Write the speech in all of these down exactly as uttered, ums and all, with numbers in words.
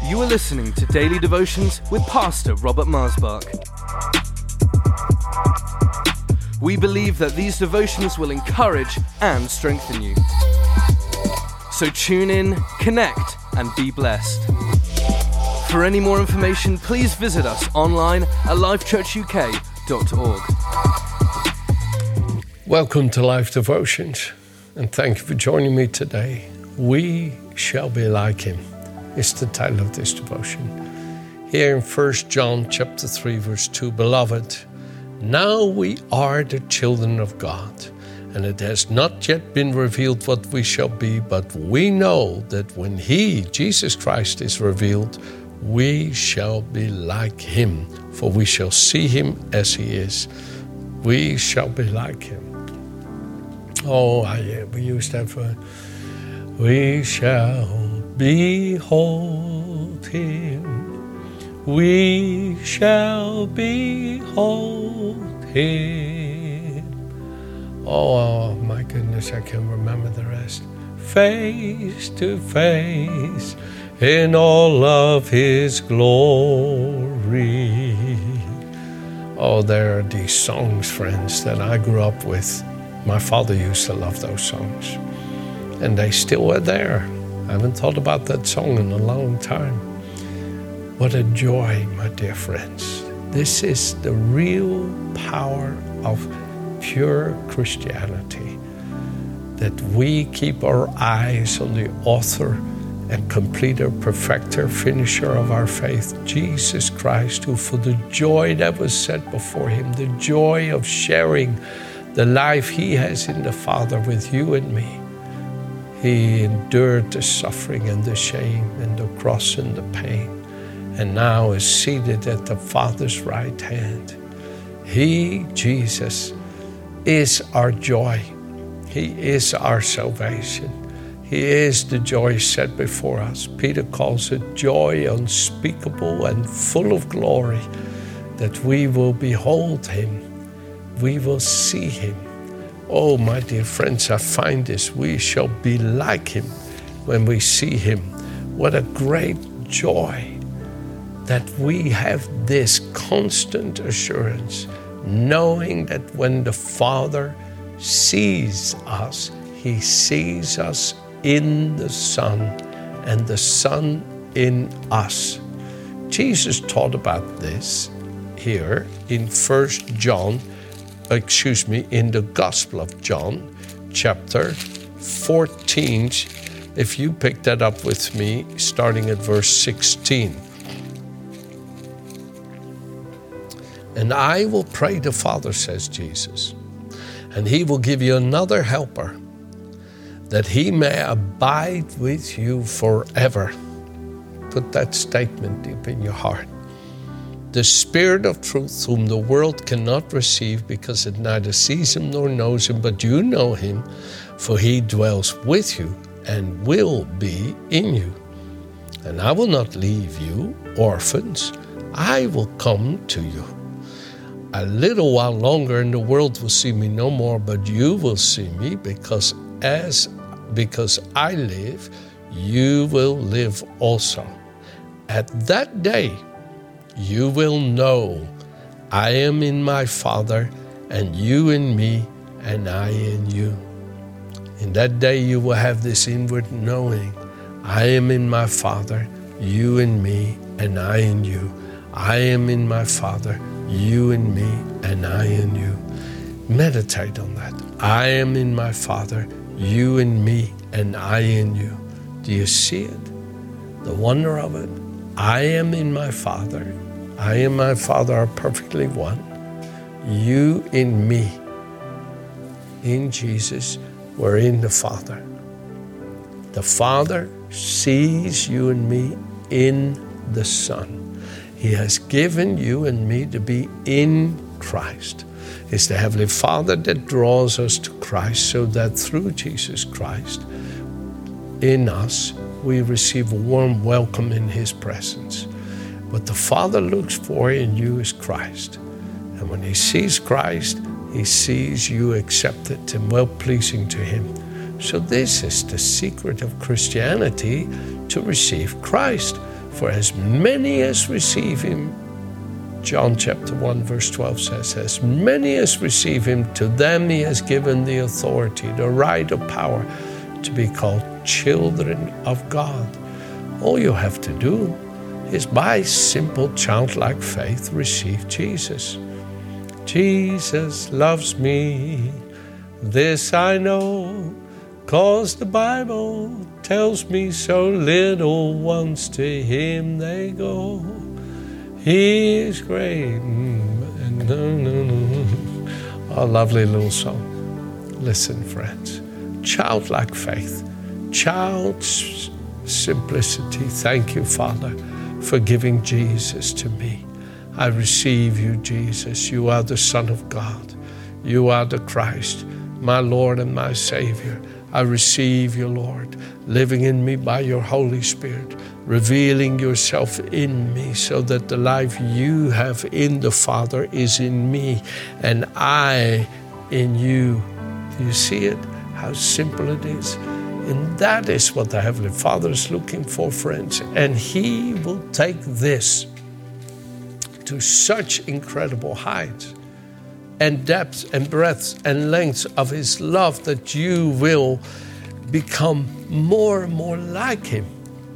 You are listening to Daily Devotions with Pastor Robert Marsbach. We believe that these devotions will encourage and strengthen you. So tune in, connect, and be blessed. For any more information, please visit us online at life church u k dot org. Welcome to Life Devotions, and thank you for joining me today. We shall be like him is the title of this devotion. Here in First John chapter three, verse two, Beloved, now we are the children of God, and it has not yet been revealed what we shall be, but we know that when he, Jesus Christ, is revealed, we shall be like him, for we shall see him as he is. We shall be like him. Oh, I, we used to have a, we shall behold him. We shall behold him. Oh, my goodness, I can't remember the rest. Face to face in all of his glory. Oh, there are these songs, friends, that I grew up with. My father used to love those songs, and they still are there. I haven't thought about that song in a long time. What a joy, my dear friends. This is the real power of pure Christianity, that we keep our eyes on the author and completer, perfecter, finisher of our faith, Jesus Christ, who for the joy that was set before him, the joy of sharing the life he has in the Father with you and me, he endured the suffering and the shame and the cross and the pain, and now is seated at the Father's right hand. He, Jesus, is our joy. He is our salvation. He is the joy set before us. Peter calls it joy unspeakable and full of glory, that we will behold him. We will see him. Oh, my dear friends, I find this. We shall be like him when we see him. What a great joy that we have this constant assurance, knowing that when the Father sees us, he sees us in the Son, and the Son in us. Jesus taught about this here in First John, excuse me, in the Gospel of John, chapter fourteen. If you pick that up with me, starting at verse sixteen. And I will pray the Father, says Jesus, and he will give you another helper, that he may abide with you forever. Put that statement deep in your heart. The Spirit of truth, whom the world cannot receive because it neither sees him nor knows him, but you know him, for he dwells with you and will be in you. And I will not leave you orphans. I will come to you. A little while longer and the world will see me no more, but you will see me, because as because I live, you will live also. At that day, you will know I am in my Father, and you in me, and I in you. In that day you will have this inward knowing. I am in my Father, you in me, and I in you. I am in my Father, you in me, and I in you. Meditate on that. I am in my Father, you in me, and I in you. Do you see it? The wonder of it? I am in my Father. I and my Father are perfectly one. You in me. In Jesus, we're in the Father. The Father sees you and me in the Son. He has given you and me to be in Christ. It's the Heavenly Father that draws us to Christ, so that through Jesus Christ, in us, we receive a warm welcome in his presence. What the Father looks for in you is Christ. And when he sees Christ, he sees you accepted and well-pleasing to him. So this is the secret of Christianity, to receive Christ. For as many as receive him, John chapter one verse twelve says, as many as receive him, to them he has given the authority, the right of power to be called children of God. All you have to do is by simple childlike faith receive Jesus. Jesus loves me, this I know, 'cause the Bible tells me so. Little ones to him they go. He is great. A lovely little song. Listen, friends. Childlike faith, child's simplicity. Thank you, Father, for giving Jesus to me. I receive you, Jesus. You are the Son of God. You are the Christ, my Lord and my Savior. I receive you, Lord, living in me by your Holy Spirit, revealing yourself in me so that the life you have in the Father is in me and I in you. Do you see it? How simple it is. And that is what the Heavenly Father is looking for, friends. And he will take this to such incredible heights and depths and breadths and lengths of his love that you will become more and more like him.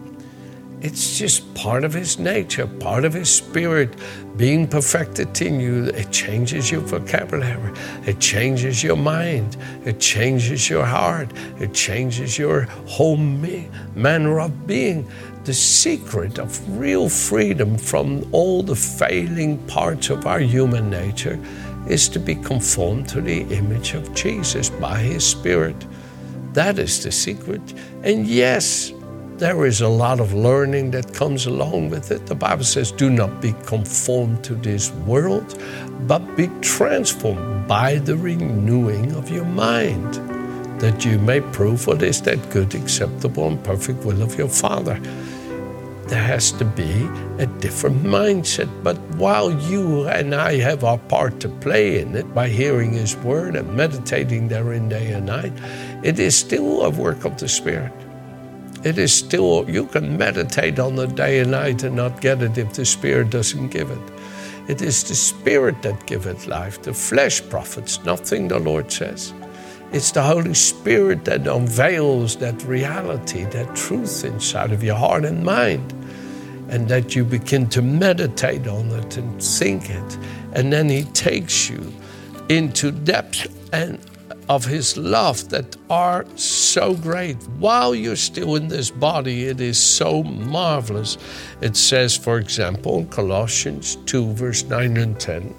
It's just part of his nature, part of his spirit being perfected in you. It changes your vocabulary. It changes your mind. It changes your heart. It changes your whole me- manner of being. The secret of real freedom from all the failing parts of our human nature is to be conformed to the image of Jesus by his Spirit. That is the secret. And yes, there is a lot of learning that comes along with it. The Bible says, do not be conformed to this world, but be transformed by the renewing of your mind, that you may prove what is that good, acceptable, and perfect will of your Father. There has to be a different mindset. But while you and I have our part to play in it by hearing his word and meditating therein day and night, it is still a work of the Spirit. It is still, you can meditate on it day and night and not get it if the Spirit doesn't give it. It is the Spirit that giveth life. The flesh profits nothing, the Lord says. It's the Holy Spirit that unveils that reality, that truth inside of your heart and mind, and that you begin to meditate on it and think it. And then he takes you into depth and of his love that are so great. While you're still in this body, it is so marvelous. It says, for example, in Colossians two, verse nine and ten,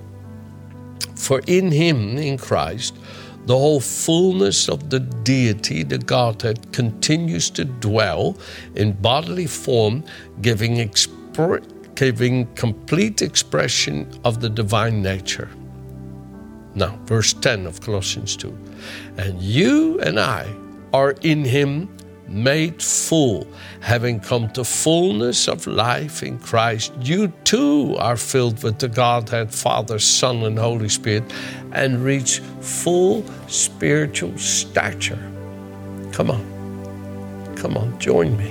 for in him, in Christ, the whole fullness of the deity, the Godhead, continues to dwell in bodily form, giving, expre- giving complete expression of the divine nature. Now, verse ten of Colossians two. And you and I are in him made full, having come to fullness of life in Christ. You too are filled with the Godhead, Father, Son, and Holy Spirit, and reach full spiritual stature. Come on. Come on, join me.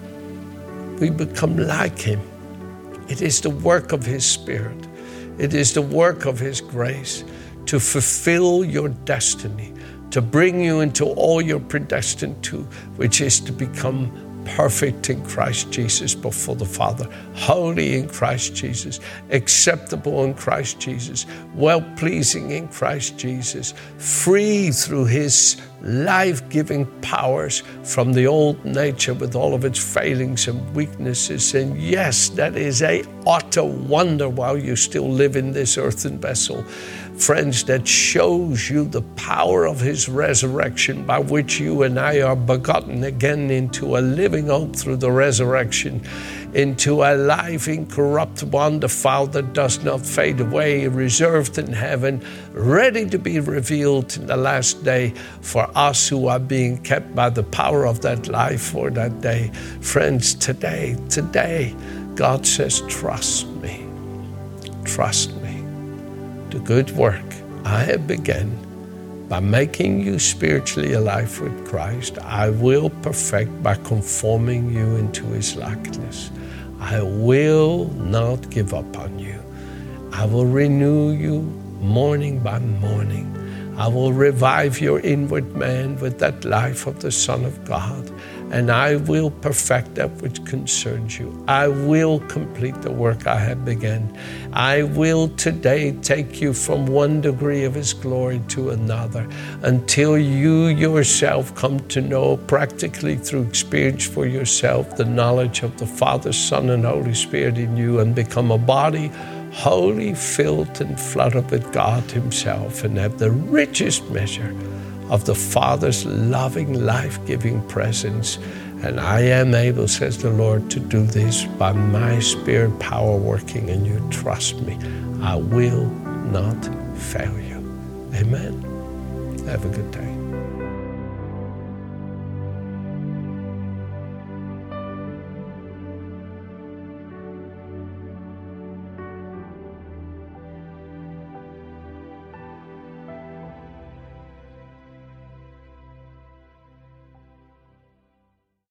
We become like him. It is the work of his Spirit. It is the work of his grace to fulfill your destiny, to bring you into all you're predestined to, which is to become perfect in Christ Jesus before the Father, holy in Christ Jesus, acceptable in Christ Jesus, well-pleasing in Christ Jesus, free through his life-giving powers from the old nature with all of its failings and weaknesses. And yes, that is a utter wonder while you still live in this earthen vessel. Friends, that shows you the power of his resurrection by which you and I are begotten again into a living hope through the resurrection, into a life incorruptible, undefiled, that does not fade away, reserved in heaven, ready to be revealed in the last day for us who are being kept by the power of that life for that day. Friends, today, today, God says, trust me, trust me. The good work I have begun, by making you spiritually alive with Christ, I will perfect by conforming you into his likeness. I will not give up on you. I will renew you morning by morning. I will revive your inward man with that life of the Son of God, and I will perfect that which concerns you. I will complete the work I have begun. I will today take you from one degree of his glory to another until you yourself come to know practically through experience for yourself the knowledge of the Father, Son, and Holy Spirit in you, and become a body wholly filled and flooded with God himself, and have the richest measure of the Father's loving, life-giving presence. And I am able, says the Lord, to do this by my Spirit power working in you. Trust me, I will not fail you. Amen. Have a good day.